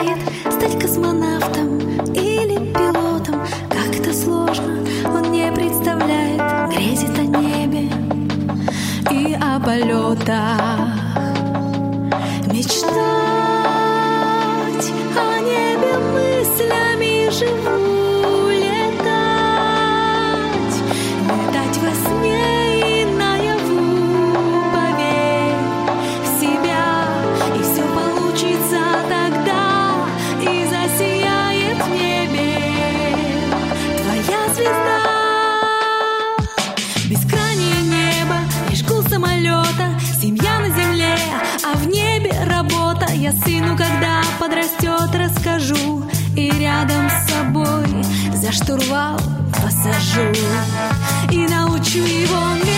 мечтает стать космонавтом или пилотом. Как-то сложно, он не представляет, грезит о небе и о полетах. Мечтать о небе мыслями живу, летать во сне и наяву. Поверь в себя, и все получится тогда, и засияет в небе твоя звезда. Бескрайнее небо, лишь гул самолета, семья на земле, а в небе работа. Я сыну, когда подрастет, расскажу, и рядом с собой за штурвал посажу, и научу его